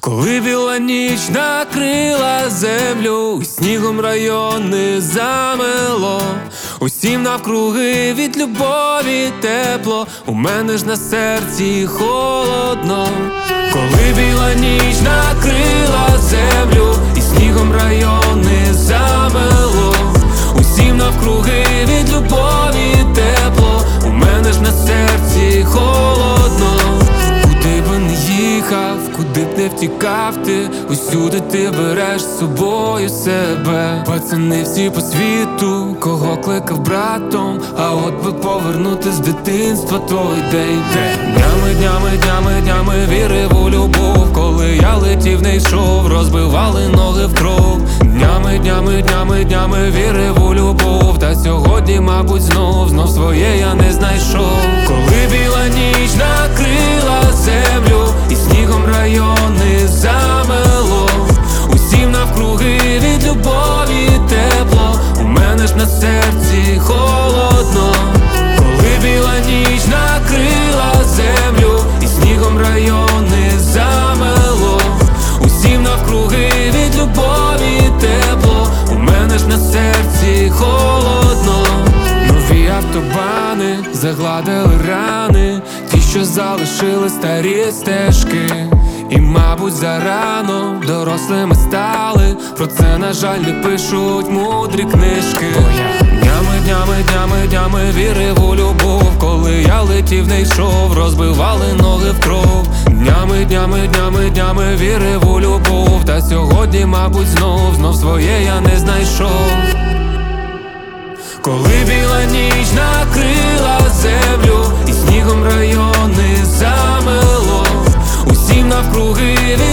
Коли біла ніч накрила землю, і снігом райони замело, усім навкруги від любові тепло, у мене ж на серці холодно. Коли біла ніч накрила землю, і снігом райони замело, усім навкруги від любові тепло, у мене ж на серці холодно. Куди би не їхав, куди б не втікав ти, усюди ти береш з собою себе. Пацани всі по світу, кого кликав братом, а от би повернути з дитинства той день. Днями вірив у любов, коли я летів, не йшов, розбивали ноги в кров. Днями вірив у любов, та сьогодні, мабуть, знов своє я не знайшов. Коли біла ніч накрила землю, і снігом райони замело, усім навкруги від любові тепло, у мене ж на серці холодно. Коли біла ніч накрила землю, і снігом райони замело, усім навкруги від любові тепло, у мене ж на серці холодно. Нові автобани загладили рани, ті, що залишили старі стежки. І, мабуть, зарано дорослими стали, про це, на жаль, не пишуть мудрі книжки. Днями вірив у любов, коли я летів, не йшов, розбивали ноги в кров. Днями вірив у любов, та сьогодні, мабуть, знов своє я не знайшов. Коли біла ніч накрила землю, і снігом райони замело, усім навкруги